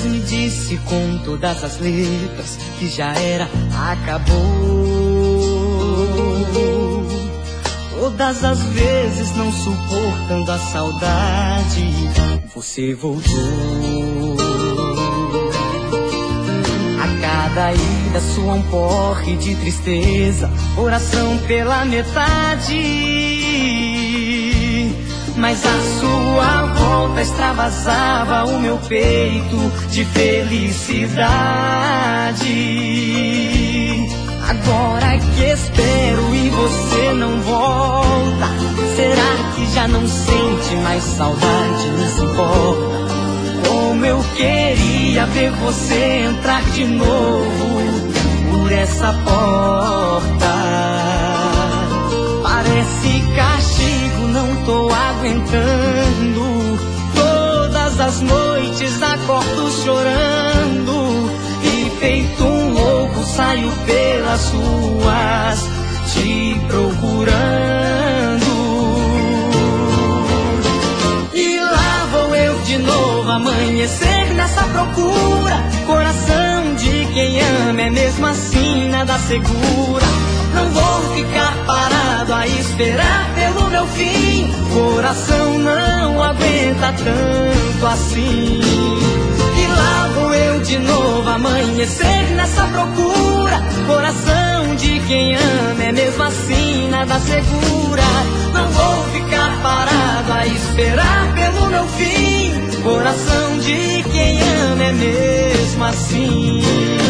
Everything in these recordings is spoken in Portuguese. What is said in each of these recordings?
me disse com todas as letras que já era, acabou. Todas as vezes não suportando a saudade, você voltou. A cada ida soa um porre de tristeza, oração pela metade. Mas a sua volta extravasava o meu peito de felicidade. Agora que espero e você não volta, será que já não sente mais saudade, nem se importa? Como eu queria ver você entrar de novo por essa porta. Parece castigo, não tô aguentando. Todas as noites acordo chorando e feito um louco saio pelas ruas te procurando. E lá vou eu de novo amanhecer nessa procura. Coração de quem ama é mesmo assim nada segura. Não vou ficar parado a esperar pelo meu fim. Coração não aguenta tanto assim. E lá vou eu de novo amanhecer nessa procura. Coração de quem ama é mesmo assim nada segura. Não vou ficar parado a esperar pelo meu fim. Coração de quem ama é mesmo assim.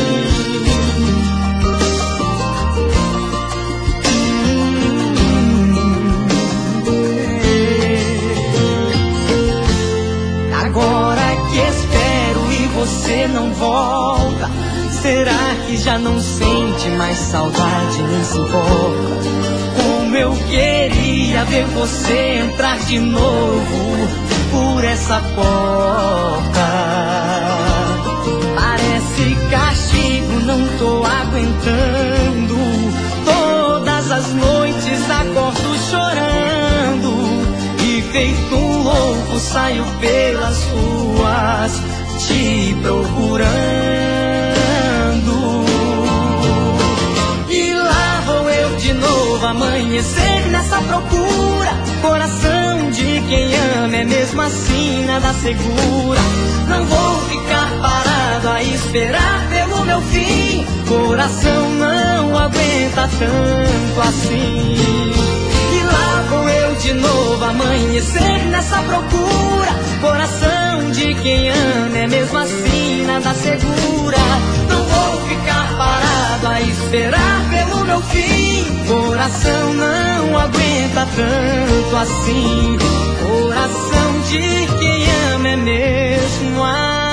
Agora que espero e você não volta, será que já não sente mais saudade, nem se importa? Como eu queria ver você entrar de novo por essa porta. Parece castigo, não tô aguentando. Todas as noites acordo chorando e feito um louco saio pelas ruas te procurando. E lá vou eu de novo amanhecer nessa procura. Coração de quem ama é mesmo assim nada segura. Não vou ficar parado a esperar pelo meu fim. Coração não aguenta tanto assim. E lá vou eu de novo amanhecer nessa procura. Coração de quem ama é mesmo assim nada segura. Não vou ficar parado a esperar pelo meu fim. Coração não aguenta tanto assim. Coração de quem ama é mesmo assim.